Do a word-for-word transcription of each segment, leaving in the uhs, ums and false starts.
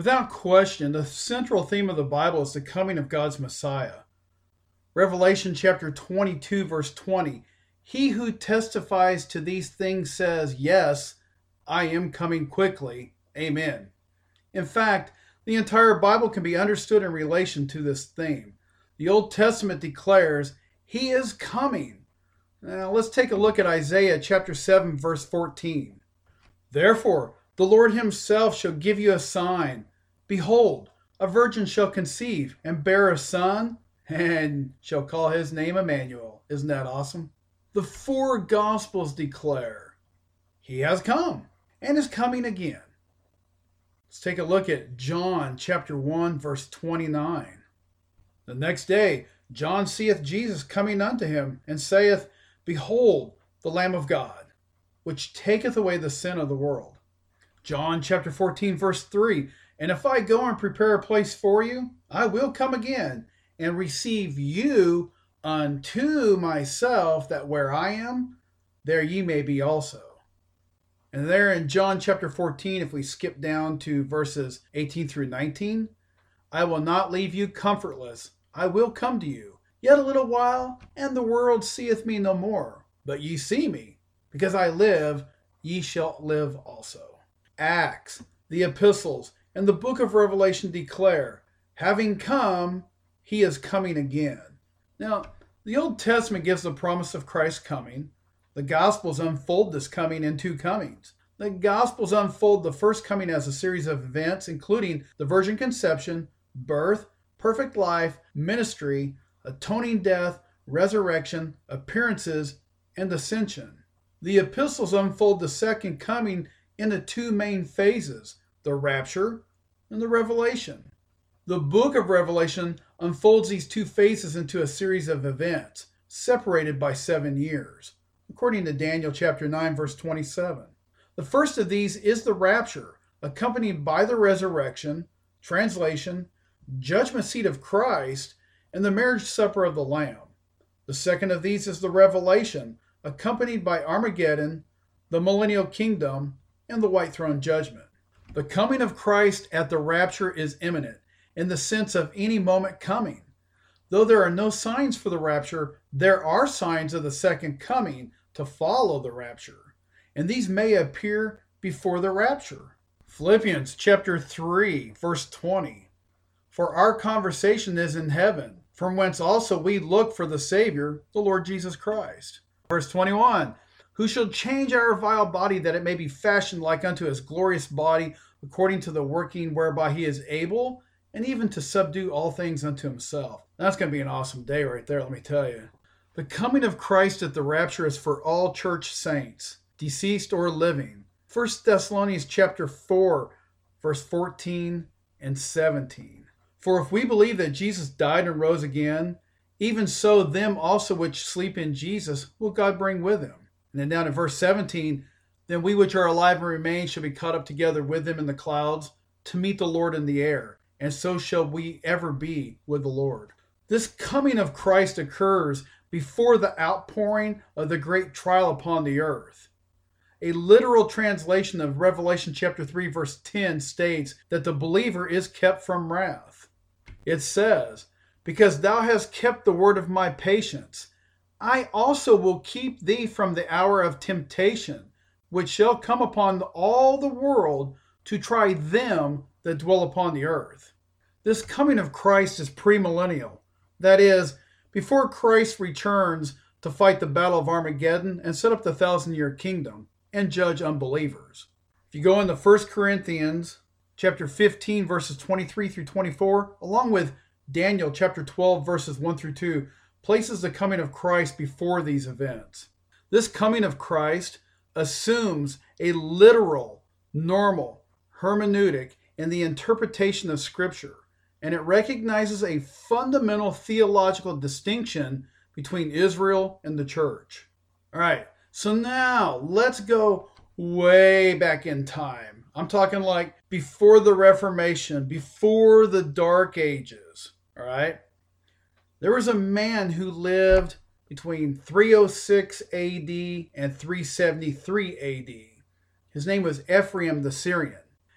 Without question, the central theme of the Bible is the coming of God's Messiah. Revelation chapter twenty-two, verse twenty, "He who testifies to these things says, yes, I am coming quickly. Amen." In fact, the entire Bible can be understood in relation to this theme. The Old Testament declares, He is coming. Now let's take a look at Isaiah chapter seven, verse fourteen. "Therefore, the Lord himself shall give you a sign. Behold, a virgin shall conceive and bear a son, and shall call his name Emmanuel." Isn't that awesome? The four Gospels declare He has come and is coming again. Let's take a look at John chapter one, verse twenty-nine. "The next day John seeth Jesus coming unto him, and saith, Behold, the Lamb of God, which taketh away the sin of the world." John chapter fourteen, verse three, "And if I go and prepare a place for you, I will come again and receive you unto myself, that where I am, there ye may be also." And there in John chapter fourteen, if we skip down to verses eighteen through nineteen, "I will not leave you comfortless. I will come to you. Yet a little while, and the world seeth me no more. But ye see me. Because I live, ye shall live also." Acts, the epistles, and the book of Revelation declare, having come, he is coming again. Now, the Old Testament gives the promise of Christ's coming. The Gospels unfold this coming in two comings. The Gospels unfold the first coming as a series of events, including the virgin conception, birth, perfect life, ministry, atoning death, resurrection, appearances, and ascension. The epistles unfold the second coming into two main phases, the rapture and the revelation. The book of Revelation unfolds these two phases into a series of events, separated by seven years, according to Daniel chapter nine, verse twenty-seven. The first of these is the rapture, accompanied by the resurrection, translation, judgment seat of Christ, and the marriage supper of the Lamb. The second of these is the revelation, accompanied by Armageddon, the millennial kingdom, and the white throne judgment. The coming of Christ at the rapture is imminent, in the sense of any moment coming. Though there are no signs for the rapture, there are signs of the second coming to follow the rapture, and these may appear before the rapture. Philippians chapter three, verse twenty. "For our conversation is in heaven, from whence also we look for the Savior, the Lord Jesus Christ." Verse twenty-one. "Who shall change our vile body, that it may be fashioned like unto his glorious body, according to the working whereby he is able, and even to subdue all things unto himself." That's going to be an awesome day right there, let me tell you. The coming of Christ at the rapture is for all church saints, deceased or living. First Thessalonians chapter four, verse fourteen and seventeen. "For if we believe that Jesus died and rose again, even so them also which sleep in Jesus will God bring with him." And then down in verse seventeen, "Then we which are alive and remain shall be caught up together with them in the clouds to meet the Lord in the air, and so shall we ever be with the Lord." This coming of Christ occurs before the outpouring of the great trial upon the earth. A literal translation of Revelation chapter three, verse ten states that the believer is kept from wrath. It says, "Because thou hast kept the word of my patience, I also will keep thee from the hour of temptation, which shall come upon all the world to try them that dwell upon the earth." This coming of Christ is premillennial. That is, before Christ returns to fight the battle of Armageddon and set up the thousand-year kingdom and judge unbelievers. If you go into First Corinthians chapter fifteen, verses twenty-three through twenty-four, along with Daniel chapter twelve, verses one through two, places the coming of Christ before these events. This coming of Christ assumes a literal, normal hermeneutic in the interpretation of Scripture, and it recognizes a fundamental theological distinction between Israel and the church. All right, so now let's go way back in time. I'm talking like before the Reformation, before the Dark Ages, all right? There was a man who lived between three oh six A D and three seventy-three A D. His name was Ephraim the Syrian.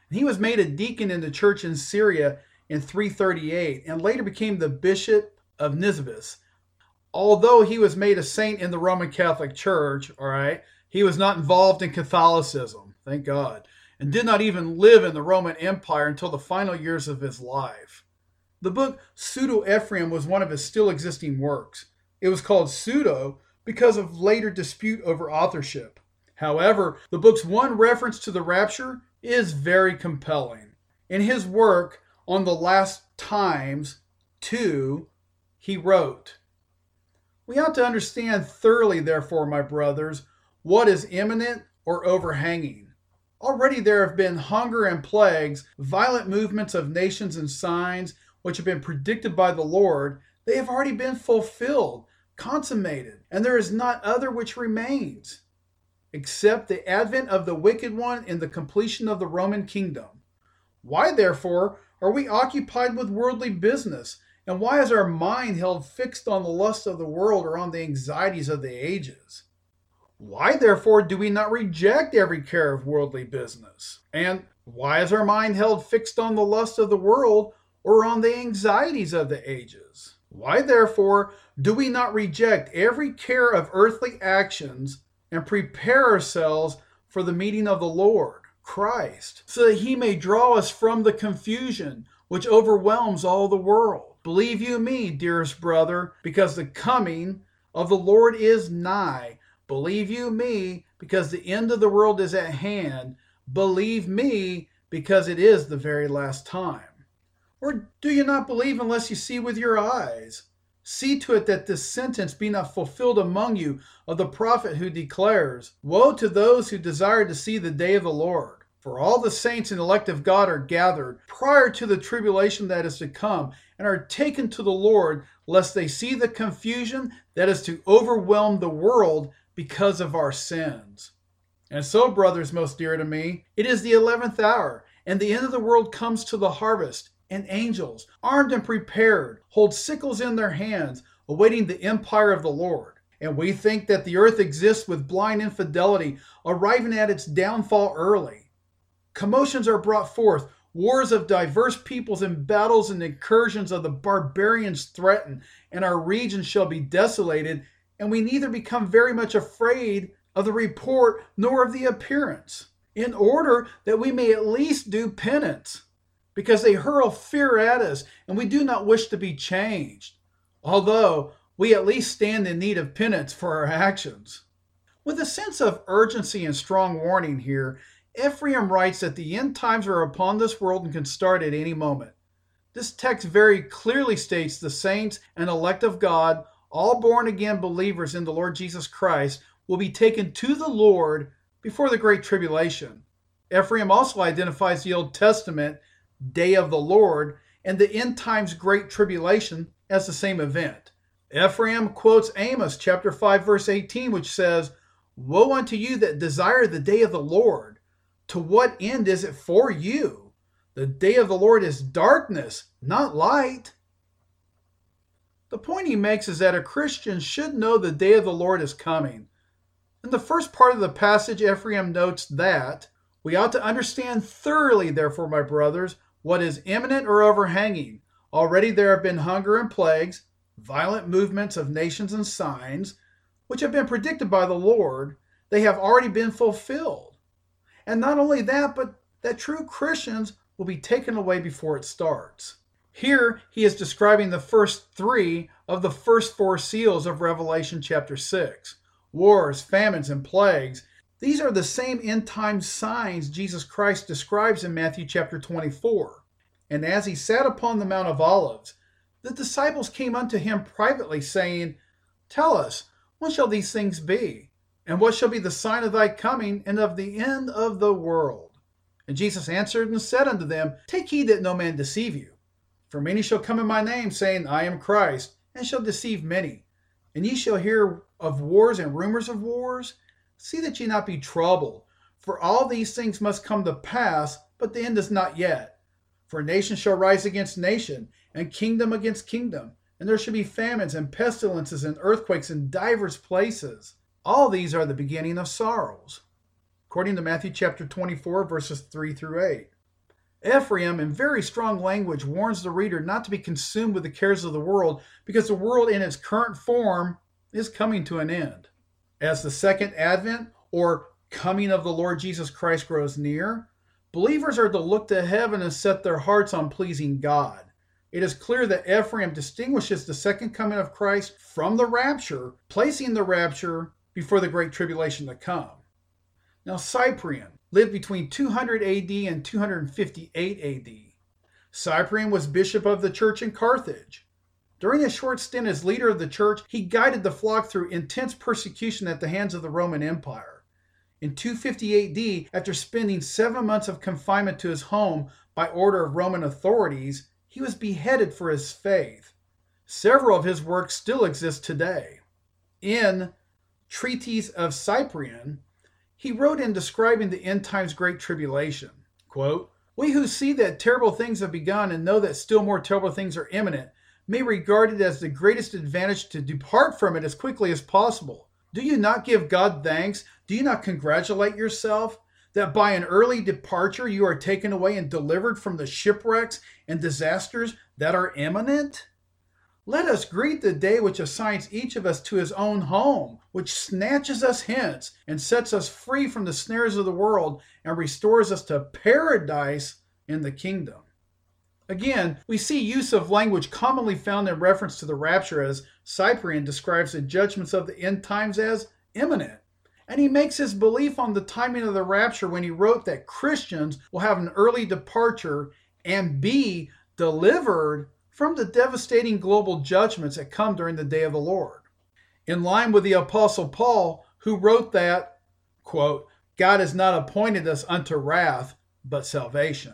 And he was made a deacon in the church in Syria in three thirty-eight and later became the bishop of Nisibis. Although he was made a saint in the Roman Catholic Church, all right, he was not involved in Catholicism, thank God, and did not even live in the Roman Empire until the final years of his life. The book Pseudo-Ephraim was one of his still existing works. It was called Pseudo because of later dispute over authorship. However, the book's one reference to the rapture is very compelling. In his work on the last times, two, he wrote, "We ought to understand thoroughly, therefore, my brothers, what is imminent or overhanging. Already there have been hunger and plagues, violent movements of nations and signs, which have been predicted by the Lord. They have already been fulfilled, consummated, and there is not other which remains, except the advent of the wicked one and the completion of the Roman kingdom. Why, therefore, are we occupied with worldly business? And why is our mind held fixed on the lust of the world or on the anxieties of the ages? Why, therefore, do we not reject every care of worldly business? And why is our mind held fixed on the lust of the world or on the anxieties of the ages? Why, therefore, do we not reject every care of earthly actions and prepare ourselves for the meeting of the Lord, Christ, so that he may draw us from the confusion which overwhelms all the world? Believe you me, dearest brother, because the coming of the Lord is nigh. Believe you me, because the end of the world is at hand. Believe me, because it is the very last time. Or do you not believe unless you see with your eyes? See to it that this sentence be not fulfilled among you of the prophet who declares, Woe to those who desire to see the day of the Lord! For all the saints and elect of God are gathered prior to the tribulation that is to come, and are taken to the Lord, lest they see the confusion that is to overwhelm the world because of our sins. And so, brothers most dear to me, it is the eleventh hour, and the end of the world comes to the harvest, and angels, armed and prepared, hold sickles in their hands, awaiting the empire of the Lord. And we think that the earth exists with blind infidelity, arriving at its downfall early. Commotions are brought forth, wars of diverse peoples and battles and incursions of the barbarians threaten, and our region shall be desolated, and we neither become very much afraid of the report nor of the appearance, in order that we may at least do penance, because they hurl fear at us, and we do not wish to be changed, although we at least stand in need of penance for our actions." With a sense of urgency and strong warning here, Ephraim writes that the end times are upon this world and can start at any moment. This text very clearly states the saints and elect of God, all born-again believers in the Lord Jesus Christ, will be taken to the Lord before the Great Tribulation. Ephraim also identifies the Old Testament Day of the Lord and the end times Great Tribulation as the same event. Ephraim quotes Amos chapter five verse eighteen, which says, "Woe unto you that desire the day of the Lord! To what end is it for you? The day of the Lord is darkness, not light." The point he makes is that a Christian should know the day of the Lord is coming. In the first part of the passage, Ephraim notes that we ought to understand thoroughly, therefore, my brothers, what is imminent or overhanging. Already there have been hunger and plagues, violent movements of nations and signs, which have been predicted by the Lord. They have already been fulfilled. And not only that, but that true Christians will be taken away before it starts. Here he is describing the first three of the first four seals of Revelation chapter six. Wars, famines, and plagues. These are the same end time signs Jesus Christ describes in Matthew chapter twenty-four. And as he sat upon the Mount of Olives, the disciples came unto him privately, saying, Tell us, when shall these things be? And what shall be the sign of thy coming and of the end of the world? And Jesus answered and said unto them, Take heed that no man deceive you. For many shall come in my name, saying, I am Christ, and shall deceive many. And ye shall hear of wars and rumors of wars. See that ye not be troubled. For all these things must come to pass, but the end is not yet. For nation shall rise against nation, and kingdom against kingdom. And there shall be famines and pestilences and earthquakes in divers places. All these are the beginning of sorrows. According to Matthew chapter twenty-four, verses three through eight. Ephraim, in very strong language, warns the reader not to be consumed with the cares of the world, because the world in its current form is coming to an end. As the second advent, or coming of the Lord Jesus Christ, grows near, believers are to look to heaven and set their hearts on pleasing God. It is clear that Ephraim distinguishes the second coming of Christ from the rapture, placing the rapture before the great tribulation to come. Now, Cyprian lived between two hundred A D and two hundred fifty-eight A D. Cyprian was bishop of the church in Carthage. During a short stint as leader of the church, he guided the flock through intense persecution at the hands of the Roman Empire. In two fifty A D, after spending seven months of confinement to his home by order of Roman authorities, he was beheaded for his faith. Several of his works still exist today. In Treatise of Cyprian, he wrote in describing the end times great tribulation, quote, "We who see that terrible things have begun and know that still more terrible things are imminent may regard it as the greatest advantage to depart from it as quickly as possible. Do you not give God thanks? Do you not congratulate yourself that by an early departure you are taken away and delivered from the shipwrecks and disasters that are imminent? Let us greet the day which assigns each of us to his own home, which snatches us hence and sets us free from the snares of the world and restores us to paradise in the kingdom." Again, we see use of language commonly found in reference to the rapture, as Cyprian describes the judgments of the end times as imminent. And he makes his belief on the timing of the rapture when he wrote that Christians will have an early departure and be delivered from the devastating global judgments that come during the day of the Lord. In line with the Apostle Paul, who wrote that, quote, "God has not appointed us unto wrath, but salvation."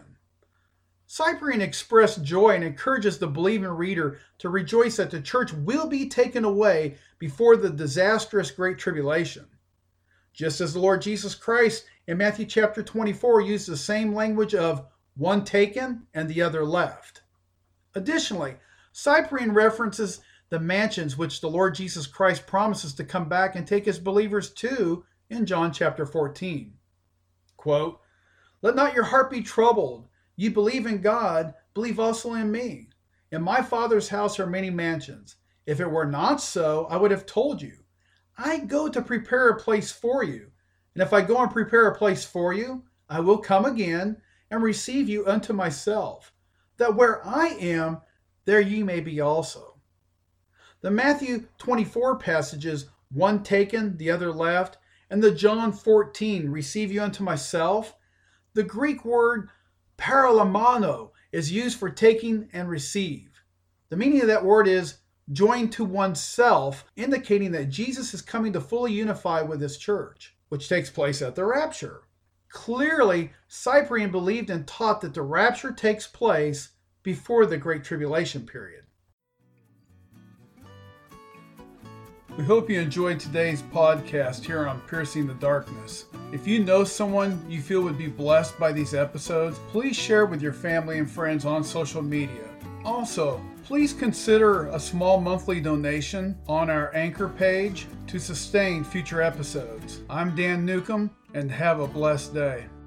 Cyprian expressed joy and encourages the believing reader to rejoice that the church will be taken away before the disastrous great tribulation. Just as the Lord Jesus Christ in Matthew chapter twenty-four used the same language of one taken and the other left. Additionally, Cyprian references the mansions which the Lord Jesus Christ promises to come back and take his believers to in John chapter fourteen. Quote, "Let not your heart be troubled. You believe in God, believe also in me. In my Father's house are many mansions. If it were not so, I would have told you. I go to prepare a place for you. And if I go and prepare a place for you, I will come again and receive you unto myself, that where I am, there ye may be also." The Matthew twenty-four passages, one taken, the other left, and the John fourteen, receive you unto myself, the Greek word paralamano is used for taking and receive. The meaning of that word is joined to oneself, indicating that Jesus is coming to fully unify with his church, which takes place at the rapture. Clearly, Cyprian believed and taught that the rapture takes place before the Great Tribulation period. We hope you enjoyed today's podcast here on Piercing the Darkness. If you know someone you feel would be blessed by these episodes, please share with your family and friends on social media. Also, please consider a small monthly donation on our Anchor page to sustain future episodes. I'm Dan Newcomb, and have a blessed day.